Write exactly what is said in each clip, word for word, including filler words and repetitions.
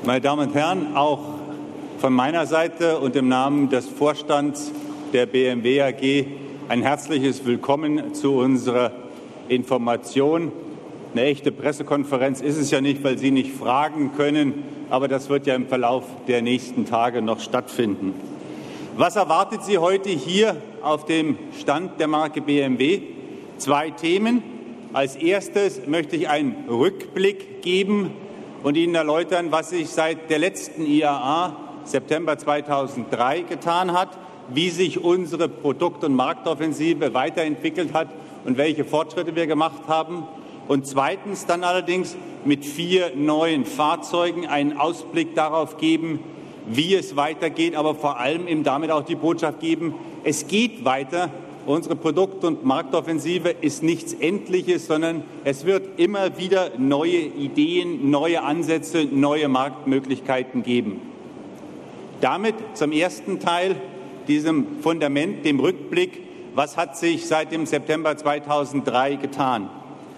Meine Damen und Herren, auch von meiner Seite und im Namen des Vorstands der B M W A G ein herzliches Willkommen zu unserer Information. Eine echte Pressekonferenz ist es ja nicht, weil Sie nicht fragen können, aber das wird ja im Verlauf der nächsten Tage noch stattfinden. Was erwartet Sie heute hier auf dem Stand der Marke B M W? Zwei Themen. Als erstes möchte ich einen Rückblick geben und Ihnen erläutern, was sich seit der letzten I A A September zweitausenddrei getan hat, wie sich unsere Produkt- und Marktoffensive weiterentwickelt hat und welche Fortschritte wir gemacht haben. Und zweitens dann allerdings mit vier neuen Fahrzeugen einen Ausblick darauf geben, wie es weitergeht, aber vor allem eben damit auch die Botschaft geben, es geht weiter. Unsere Produkt- und Marktoffensive ist nichts Endliches, sondern es wird immer wieder neue Ideen, neue Ansätze, neue Marktmöglichkeiten geben. Damit zum ersten Teil, diesem Fundament, dem Rückblick, was hat sich seit dem September zweitausenddrei getan?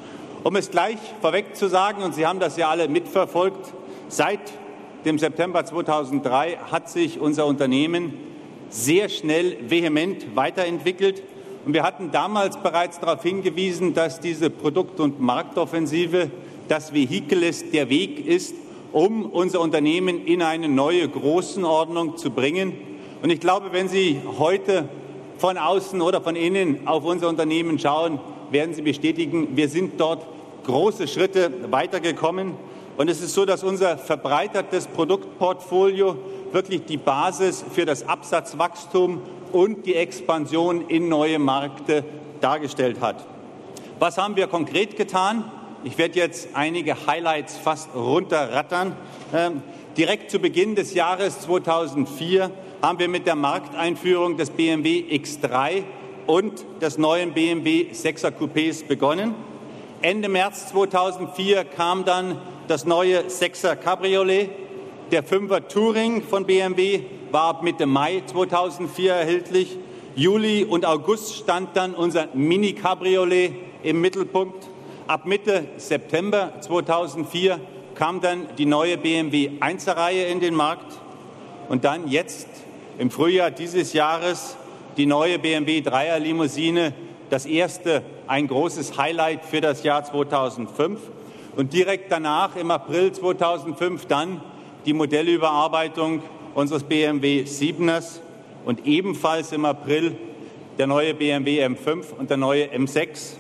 Um es gleich vorweg zu sagen, und Sie haben das ja alle mitverfolgt, seit dem September zweitausenddrei hat sich unser Unternehmen sehr schnell, vehement weiterentwickelt. Und wir hatten damals bereits darauf hingewiesen, dass diese Produkt- und Marktoffensive das Vehikel ist, der Weg ist, um unser Unternehmen in eine neue Größenordnung zu bringen. Und ich glaube, wenn Sie heute von außen oder von innen auf unser Unternehmen schauen, werden Sie bestätigen, wir sind dort große Schritte weitergekommen. Und es ist so, dass unser verbreitertes Produktportfolio wirklich die Basis für das Absatzwachstum und die Expansion in neue Märkte dargestellt hat. Was haben wir konkret getan? Ich werde jetzt einige Highlights fast runterrattern. Ähm, direkt zu Beginn des Jahres zweitausendvier haben wir mit der Markteinführung des B M W X drei und des neuen B M W sechser Coupés begonnen. Ende März zweitausendvier kam dann das neue sechser Cabriolet. Der fünfer Touring von B M W war ab Mitte Mai zweitausendvier erhältlich. Juli und August stand dann unser Mini Cabriolet im Mittelpunkt. Ab Mitte September zweitausendvier kam dann die neue B M W einser Reihe in den Markt. Und dann jetzt im Frühjahr dieses Jahres die neue B M W dreier Limousine, das erste, ein großes Highlight für das Jahr zweitausendfünf. Und direkt danach, im April zweitausendfünf, dann die Modellüberarbeitung unseres B M W siebeners und ebenfalls im April der neue B M W M fünf und der neue M sechs.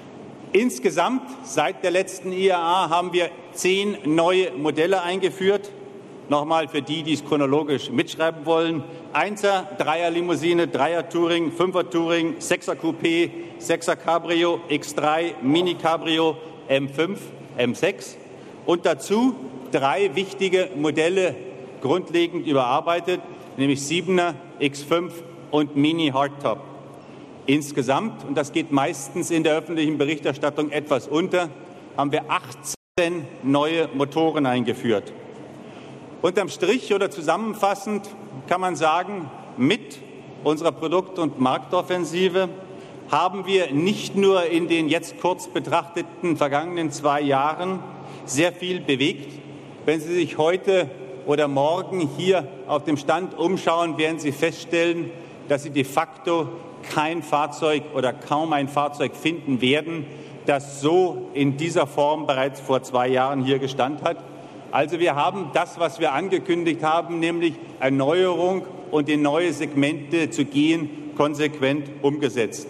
Insgesamt seit der letzten I A A haben wir zehn neue Modelle eingeführt. Nochmal für die, die es chronologisch mitschreiben wollen. Einser, Dreier Limousine, Dreier Touring, Fünfer Touring, Sechser Coupé, Sechser Cabrio, X drei, Mini Cabrio, M fünf, M sechs. Und dazu drei wichtige Modelle grundlegend überarbeitet, nämlich siebener, X fünf und Mini Hardtop. Insgesamt, und das geht meistens in der öffentlichen Berichterstattung etwas unter, haben wir achtzehn neue Motoren eingeführt. Unterm Strich oder zusammenfassend kann man sagen, mit unserer Produkt- und Marktoffensive haben wir nicht nur in den jetzt kurz betrachteten vergangenen zwei Jahren sehr viel bewegt. Wenn Sie sich heute oder morgen hier auf dem Stand umschauen, werden Sie feststellen, dass Sie de facto kein Fahrzeug oder kaum ein Fahrzeug finden werden, das so in dieser Form bereits vor zwei Jahren hier gestanden hat. Also wir haben das, was wir angekündigt haben, nämlich Erneuerung und in neue Segmente zu gehen, konsequent umgesetzt.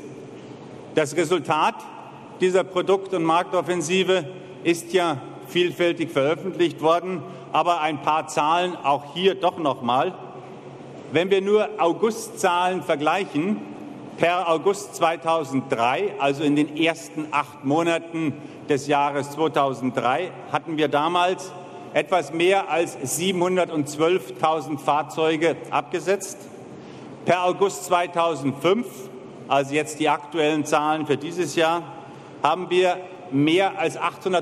Das Resultat dieser Produkt- und Marktoffensive ist ja vielfältig veröffentlicht worden, aber ein paar Zahlen auch hier doch noch mal. Wenn wir nur Augustzahlen vergleichen, per August zweitausenddrei, also in den ersten acht Monaten des Jahres zweitausenddrei, hatten wir damals etwas mehr als siebenhundertzwölftausend Fahrzeuge abgesetzt. Per August zweitausendfünf, also jetzt die aktuellen Zahlen für dieses Jahr, haben wir mehr als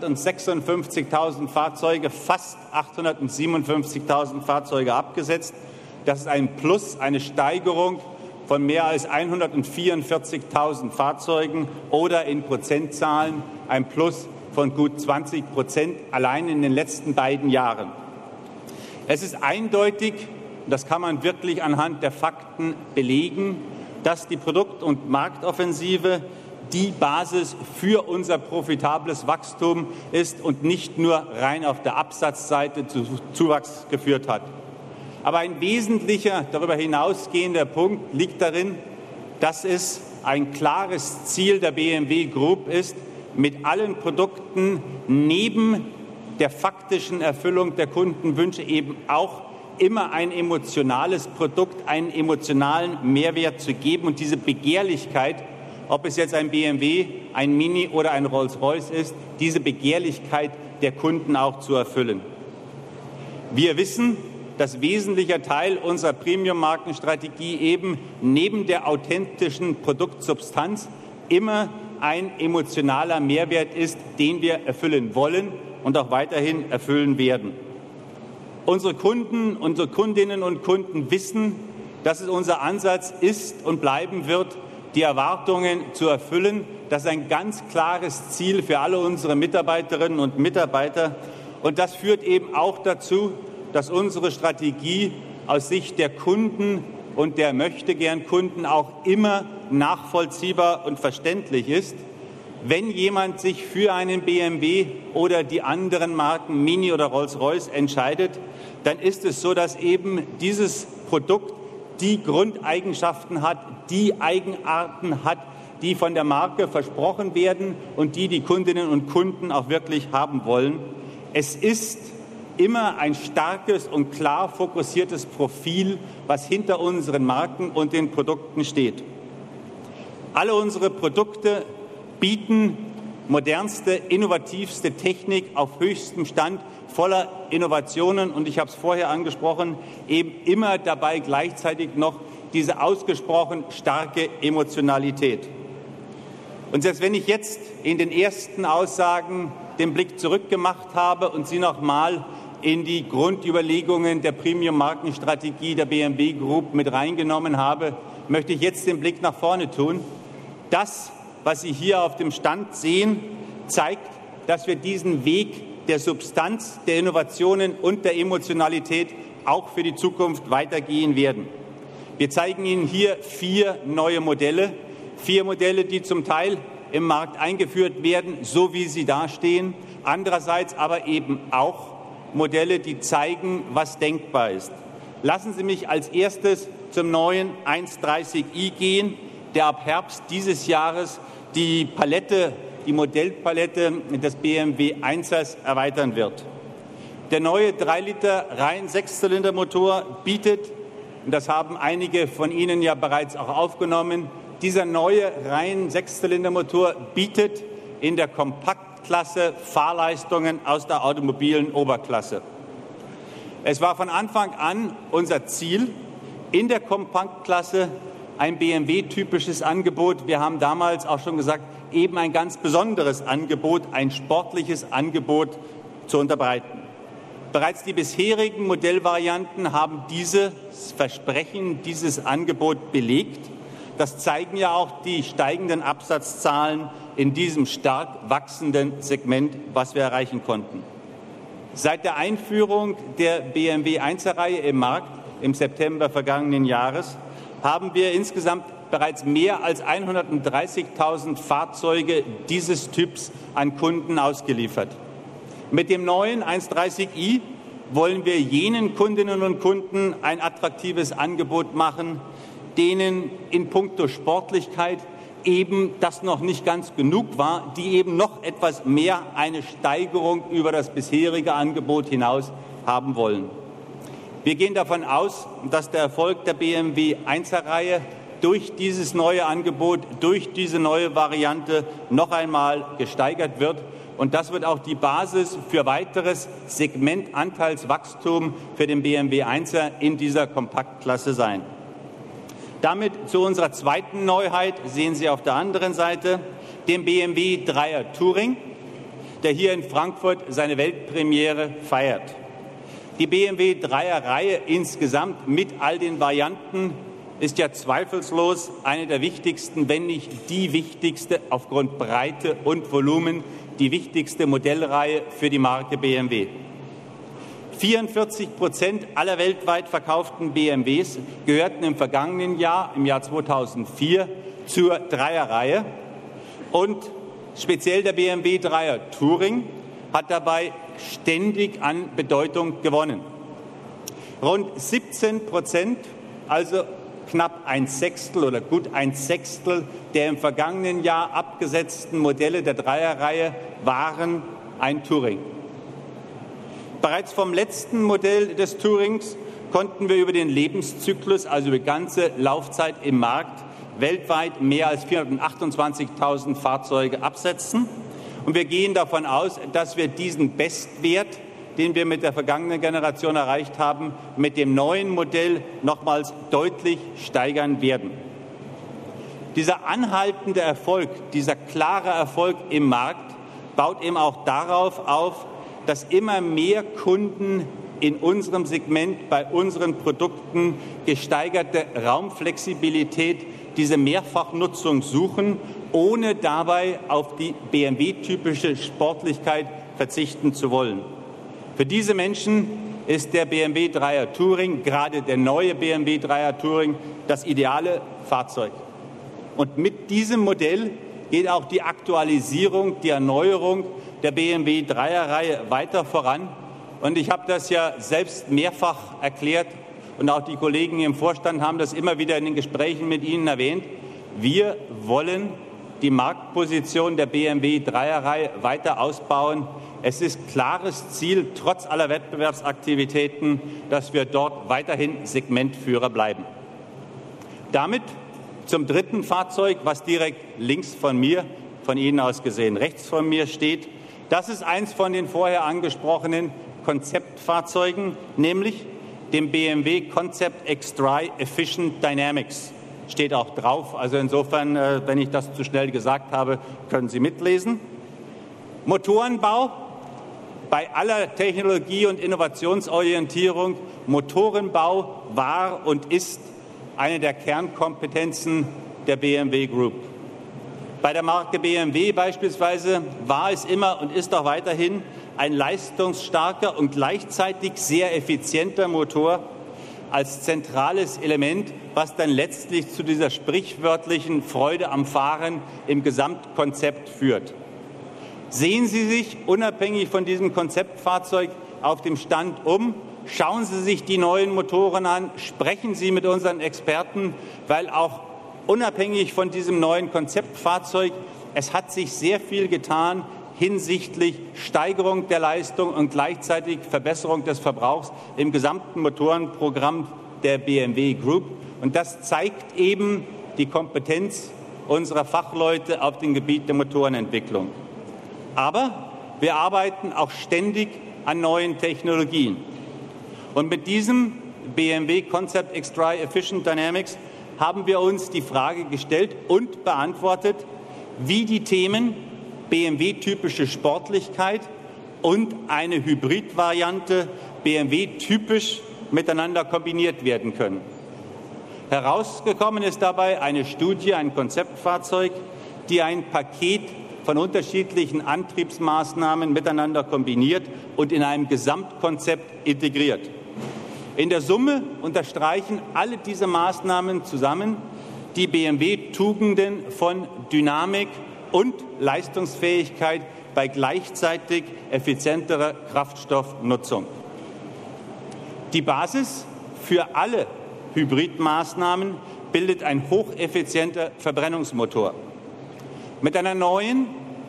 achthundertsechsundfünfzigtausend Fahrzeuge, fast achthundertsiebenundfünfzigtausend Fahrzeuge abgesetzt. Das ist ein Plus, eine Steigerung von mehr als hundertvierundvierzigtausend Fahrzeugen oder in Prozentzahlen ein Plus von gut zwanzig Prozent allein in den letzten beiden Jahren. Es ist eindeutig, das kann man wirklich anhand der Fakten belegen, dass die Produkt- und Marktoffensive die Basis für unser profitables Wachstum ist und nicht nur rein auf der Absatzseite zu Zuwachs geführt hat. Aber ein wesentlicher, darüber hinausgehender Punkt liegt darin, dass es ein klares Ziel der B M W Group ist, mit allen Produkten neben der faktischen Erfüllung der Kundenwünsche eben auch immer ein emotionales Produkt, einen emotionalen Mehrwert zu geben und diese Begehrlichkeit, ob es jetzt ein B M W, ein Mini oder ein Rolls-Royce ist, diese Begehrlichkeit der Kunden auch zu erfüllen. Wir wissen, dass wesentlicher Teil unserer Premium-Markenstrategie eben neben der authentischen Produktsubstanz immer ein emotionaler Mehrwert ist, den wir erfüllen wollen und auch weiterhin erfüllen werden. Unsere Kunden, unsere Kundinnen und Kunden wissen, dass es unser Ansatz ist und bleiben wird, die Erwartungen zu erfüllen. Das ist ein ganz klares Ziel für alle unsere Mitarbeiterinnen und Mitarbeiter. Und das führt eben auch dazu, dass unsere Strategie aus Sicht der Kunden und der Möchtegern-Kunden auch immer nachvollziehbar und verständlich ist. Wenn jemand sich für einen B M W oder die anderen Marken Mini oder Rolls-Royce entscheidet, dann ist es so, dass eben dieses Produkt die Grundeigenschaften hat, die Eigenarten hat, die von der Marke versprochen werden und die die Kundinnen und Kunden auch wirklich haben wollen. Es ist immer ein starkes und klar fokussiertes Profil, was hinter unseren Marken und den Produkten steht. Alle unsere Produkte bieten modernste, innovativste Technik auf höchstem Stand, voller Innovationen und ich habe es vorher angesprochen, eben immer dabei gleichzeitig noch diese ausgesprochen starke Emotionalität. Und selbst wenn ich jetzt in den ersten Aussagen den Blick zurückgemacht habe und Sie noch mal in die Grundüberlegungen der Premium-Markenstrategie der B M W Group mit reingenommen habe, möchte ich jetzt den Blick nach vorne tun. Das, was Sie hier auf dem Stand sehen, zeigt, dass wir diesen Weg der Substanz, der Innovationen und der Emotionalität auch für die Zukunft weitergehen werden. Wir zeigen Ihnen hier vier neue Modelle, vier Modelle, die zum Teil im Markt eingeführt werden, so wie sie dastehen, andererseits aber eben auch Modelle, die zeigen, was denkbar ist. Lassen Sie mich als erstes zum neuen eins dreißig i gehen, der ab Herbst dieses Jahres die Palette, die Modellpalette des B M W Einser erweitern wird. Der neue drei Liter rein Sechszylindermotor bietet, und das haben einige von Ihnen ja bereits auch aufgenommen, dieser neue rein Sechszylindermotor bietet in der Kompaktklasse Fahrleistungen aus der automobilen Oberklasse. Es war von Anfang an unser Ziel, in der Kompaktklasse ein B M W-typisches Angebot, wir haben damals auch schon gesagt, eben ein ganz besonderes Angebot, ein sportliches Angebot zu unterbreiten. Bereits die bisherigen Modellvarianten haben dieses Versprechen, dieses Angebot belegt. Das zeigen ja auch die steigenden Absatzzahlen in diesem stark wachsenden Segment, was wir erreichen konnten. Seit der Einführung der B M W Einser-Reihe im Markt im September vergangenen Jahres haben wir insgesamt bereits mehr als hundertdreißigtausend Fahrzeuge dieses Typs an Kunden ausgeliefert. Mit dem neuen eins dreißig i wollen wir jenen Kundinnen und Kunden ein attraktives Angebot machen, denen in puncto Sportlichkeit eben das noch nicht ganz genug war, die eben noch etwas mehr eine Steigerung über das bisherige Angebot hinaus haben wollen. Wir gehen davon aus, dass der Erfolg der B M W Einser-Reihe durch dieses neue Angebot, durch diese neue Variante noch einmal gesteigert wird. Und das wird auch die Basis für weiteres Segmentanteilswachstum für den B M W Einser in dieser Kompaktklasse sein. Damit zu unserer zweiten Neuheit sehen Sie auf der anderen Seite den B M W Dreier Touring, der hier in Frankfurt seine Weltpremiere feiert. Die B M W Dreier-Reihe insgesamt mit all den Varianten ist ja zweifellos eine der wichtigsten, wenn nicht die wichtigste aufgrund Breite und Volumen, die wichtigste Modellreihe für die Marke B M W. vierundvierzig Prozent aller weltweit verkauften B M Ws gehörten im vergangenen Jahr, im Jahr zweitausendvier, zur Dreierreihe. Und speziell der B M W Dreier Touring hat dabei ständig an Bedeutung gewonnen. Rund siebzehn Prozent, also knapp ein Sechstel oder gut ein Sechstel der im vergangenen Jahr abgesetzten Modelle der Dreierreihe waren ein Touring. Bereits vom letzten Modell des Tourings konnten wir über den Lebenszyklus, also über die ganze Laufzeit im Markt, weltweit mehr als vierhundertachtundzwanzigtausend Fahrzeuge absetzen. Und wir gehen davon aus, dass wir diesen Bestwert, den wir mit der vergangenen Generation erreicht haben, mit dem neuen Modell nochmals deutlich steigern werden. Dieser anhaltende Erfolg, dieser klare Erfolg im Markt baut eben auch darauf auf, dass immer mehr Kunden in unserem Segment bei unseren Produkten gesteigerte Raumflexibilität, diese Mehrfachnutzung suchen, ohne dabei auf die B M W-typische Sportlichkeit verzichten zu wollen. Für diese Menschen ist der B M W Dreier Touring, gerade der neue B M W Dreier Touring, das ideale Fahrzeug. Und mit diesem Modell geht auch die Aktualisierung, die Erneuerung der B M W Dreierreihe weiter voran. Und ich habe das ja selbst mehrfach erklärt und auch die Kollegen im Vorstand haben das immer wieder in den Gesprächen mit Ihnen erwähnt. Wir wollen die Marktposition der B M W Dreierreihe weiter ausbauen. Es ist klares Ziel, trotz aller Wettbewerbsaktivitäten, dass wir dort weiterhin Segmentführer bleiben. Damit zum dritten Fahrzeug, was direkt links von mir, von Ihnen aus gesehen rechts von mir steht. Das ist eins von den vorher angesprochenen Konzeptfahrzeugen, nämlich dem B M W Concept X-Drive Efficient Dynamics. Steht auch drauf, also insofern, wenn ich das zu schnell gesagt habe, können Sie mitlesen. Motorenbau, bei aller Technologie- und Innovationsorientierung, Motorenbau war und ist eine der Kernkompetenzen der B M W Group. Bei der Marke B M W beispielsweise war es immer und ist auch weiterhin ein leistungsstarker und gleichzeitig sehr effizienter Motor als zentrales Element, was dann letztlich zu dieser sprichwörtlichen Freude am Fahren im Gesamtkonzept führt. Sehen Sie sich unabhängig von diesem Konzeptfahrzeug auf dem Stand um, schauen Sie sich die neuen Motoren an, sprechen Sie mit unseren Experten, weil auch unabhängig von diesem neuen Konzeptfahrzeug, es hat sich sehr viel getan hinsichtlich Steigerung der Leistung und gleichzeitig Verbesserung des Verbrauchs im gesamten Motorenprogramm der B M W Group. Und das zeigt eben die Kompetenz unserer Fachleute auf dem Gebiet der Motorenentwicklung. Aber wir arbeiten auch ständig an neuen Technologien. Und mit diesem B M W Concept X-Drive Efficient Dynamics haben wir uns die Frage gestellt und beantwortet, wie die Themen B M W-typische Sportlichkeit und eine Hybridvariante B M W-typisch miteinander kombiniert werden können. Herausgekommen ist dabei eine Studie, ein Konzeptfahrzeug, die ein Paket von unterschiedlichen Antriebsmaßnahmen miteinander kombiniert und in einem Gesamtkonzept integriert. In der Summe unterstreichen alle diese Maßnahmen zusammen die B M W-Tugenden von Dynamik und Leistungsfähigkeit bei gleichzeitig effizienterer Kraftstoffnutzung. Die Basis für alle Hybridmaßnahmen bildet ein hocheffizienter Verbrennungsmotor. Mit einer neuen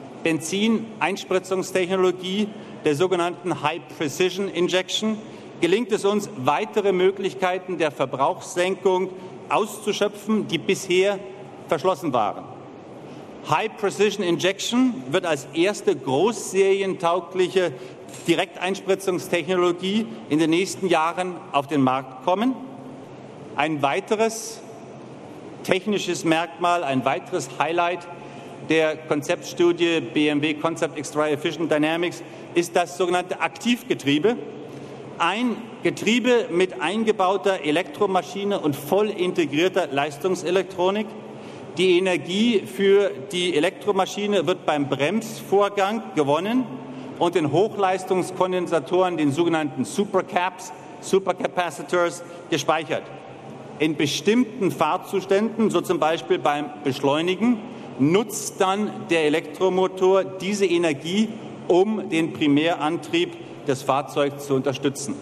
Benzineinspritzungstechnologie, der sogenannten High Precision Injection, gelingt es uns, weitere Möglichkeiten der Verbrauchssenkung auszuschöpfen, die bisher verschlossen waren. High Precision Injection wird als erste großserientaugliche Direkteinspritzungstechnologie in den nächsten Jahren auf den Markt kommen. Ein weiteres technisches Merkmal, ein weiteres Highlight der Konzeptstudie B M W Concept X-Drive Efficient Dynamics ist das sogenannte Aktivgetriebe. Ein Getriebe mit eingebauter Elektromaschine und voll integrierter Leistungselektronik. Die Energie für die Elektromaschine wird beim Bremsvorgang gewonnen und den Hochleistungskondensatoren, den sogenannten Supercaps, Supercapacitors, gespeichert. In bestimmten Fahrzuständen, so zum Beispiel beim Beschleunigen, nutzt dann der Elektromotor diese Energie, um den Primärantrieb des Fahrzeugs zu unterstützen.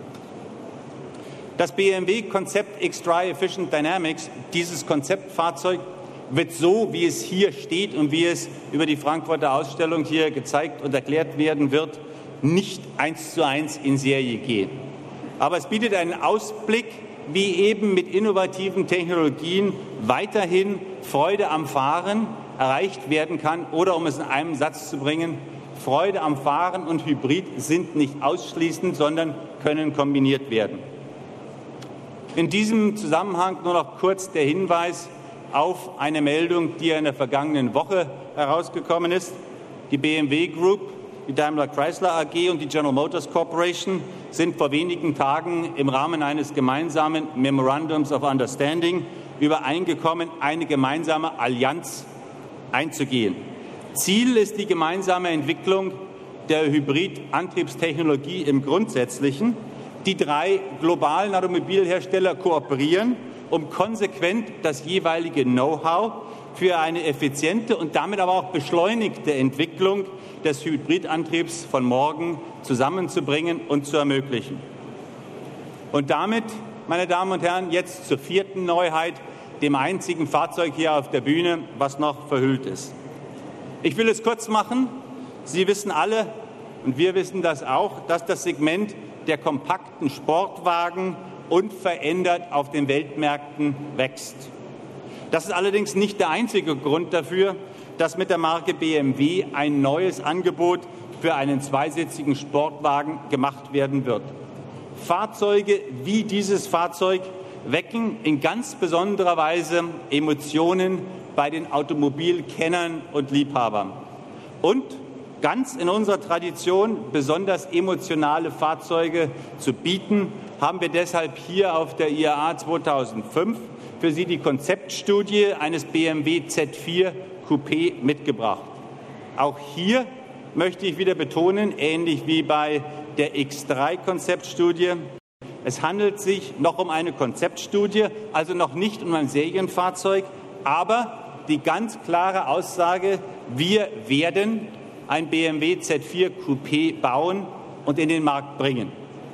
Das B M W-Konzept X-Drive Efficient Dynamics, dieses Konzeptfahrzeug, wird so, wie es hier steht und wie es über die Frankfurter Ausstellung hier gezeigt und erklärt werden wird, nicht eins zu eins in Serie gehen. Aber es bietet einen Ausblick, wie eben mit innovativen Technologien weiterhin Freude am Fahren erreicht werden kann. Oder um es in einem Satz zu bringen, Freude am Fahren und Hybrid sind nicht ausschließend, sondern können kombiniert werden. In diesem Zusammenhang nur noch kurz der Hinweis auf eine Meldung, die in der vergangenen Woche herausgekommen ist. Die B M W Group, die Daimler Chrysler A G und die General Motors Corporation sind vor wenigen Tagen im Rahmen eines gemeinsamen Memorandums of Understanding übereingekommen, eine gemeinsame Allianz einzugehen. Ziel ist die gemeinsame Entwicklung der Hybridantriebstechnologie im Grundsätzlichen. Die drei globalen Automobilhersteller kooperieren, um konsequent das jeweilige Know-how für eine effiziente und damit aber auch beschleunigte Entwicklung des Hybridantriebs von morgen zusammenzubringen und zu ermöglichen. Und damit, meine Damen und Herren, jetzt zur vierten Neuheit, dem einzigen Fahrzeug hier auf der Bühne, was noch verhüllt ist. Ich will es kurz machen. Sie wissen alle, und wir wissen das auch, dass das Segment der kompakten Sportwagen unverändert auf den Weltmärkten wächst. Das ist allerdings nicht der einzige Grund dafür, dass mit der Marke B M W ein neues Angebot für einen zweisitzigen Sportwagen gemacht werden wird. Fahrzeuge wie dieses Fahrzeug wecken in ganz besonderer Weise Emotionen bei den Automobilkennern und Liebhabern. Und ganz in unserer Tradition, besonders emotionale Fahrzeuge zu bieten, haben wir deshalb hier auf der I A A zweitausendfünf für Sie die Konzeptstudie eines B M W Z vier Coupé mitgebracht. Auch hier möchte ich wieder betonen, ähnlich wie bei der X drei Konzeptstudie, es handelt sich noch um eine Konzeptstudie, also noch nicht um ein Serienfahrzeug, aber die ganz klare Aussage, wir werden ein B M W Z vier Coupé bauen und in den Markt bringen.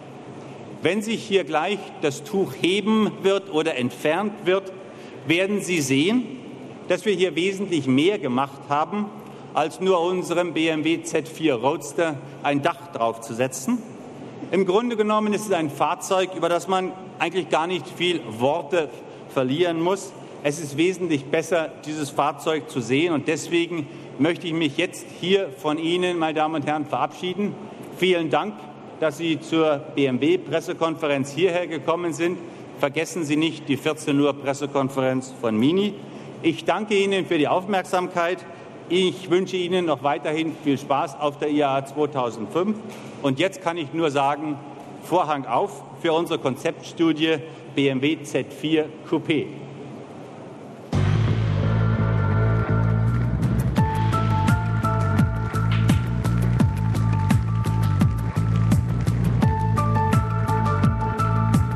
Wenn sich hier gleich das Tuch heben wird oder entfernt wird, werden Sie sehen, dass wir hier wesentlich mehr gemacht haben, als nur unserem B M W Z vier Roadster ein Dach draufzusetzen. Im Grunde genommen ist es ein Fahrzeug, über das man eigentlich gar nicht viel Worte verlieren muss. Es ist wesentlich besser, dieses Fahrzeug zu sehen. Und deswegen möchte ich mich jetzt hier von Ihnen, meine Damen und Herren, verabschieden. Vielen Dank, dass Sie zur B M W-Pressekonferenz hierher gekommen sind. Vergessen Sie nicht die vierzehn Uhr Pressekonferenz von Mini. Ich danke Ihnen für die Aufmerksamkeit. Ich wünsche Ihnen noch weiterhin viel Spaß auf der I A A zweitausendfünf. Und jetzt kann ich nur sagen, Vorhang auf für unsere Konzeptstudie B M W Z vier Coupé.